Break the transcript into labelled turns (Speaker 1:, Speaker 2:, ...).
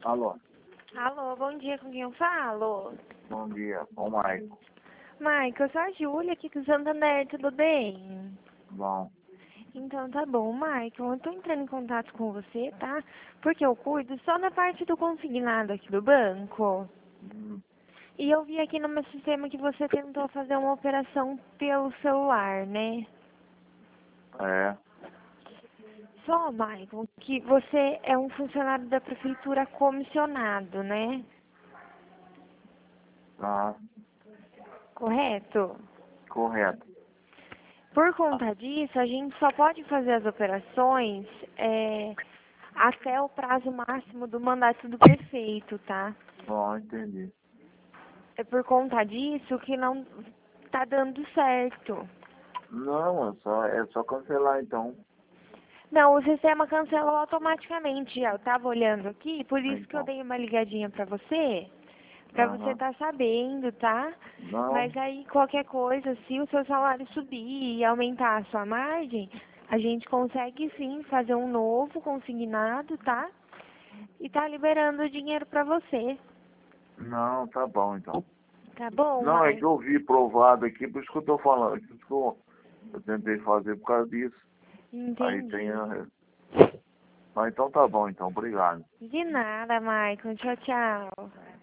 Speaker 1: Alô,
Speaker 2: Alô, bom dia, com quem eu falo?
Speaker 1: bom dia, com o Maico.
Speaker 2: Maico, eu sou a Júlia aqui do Santander, tudo bem?
Speaker 1: Bom,
Speaker 2: Então tá bom, Maico, eu tô entrando em contato com você, tá? Porque eu cuido só da parte do consignado aqui do banco.
Speaker 1: hum,
Speaker 2: E eu vi aqui no meu sistema que você tentou fazer uma operação pelo celular, né?
Speaker 1: é,
Speaker 2: Só, Maicon, que você é um funcionário da prefeitura comissionado, né?
Speaker 1: tá,
Speaker 2: Correto?
Speaker 1: correto.
Speaker 2: Por conta disso, a gente só pode fazer as operações até o prazo máximo do mandato do prefeito, tá?
Speaker 1: Bom, entendi.
Speaker 2: É por conta disso que não tá dando certo.
Speaker 1: Não, é só cancelar então.
Speaker 2: Não, o sistema cancelou automaticamente. Eu tava olhando aqui, por isso que eu
Speaker 1: Então,
Speaker 2: dei uma ligadinha pra você
Speaker 1: aham.
Speaker 2: estar sabendo, tá?
Speaker 1: Não,
Speaker 2: Mas aí qualquer coisa, se o seu salário subir e aumentar a sua margem, a gente consegue sim fazer um novo consignado, tá? E tá liberando o dinheiro pra você.
Speaker 1: não, tá bom então.
Speaker 2: Tá bom,
Speaker 1: Não, é
Speaker 2: mãe?
Speaker 1: que eu vi provado aqui, por isso que eu tô falando. Por isso que eu tentei fazer por causa disso. Aí tem
Speaker 2: Entendi.
Speaker 1: a... Mas então tá bom então, obrigado.
Speaker 2: De nada, Maicon. Tchau, tchau.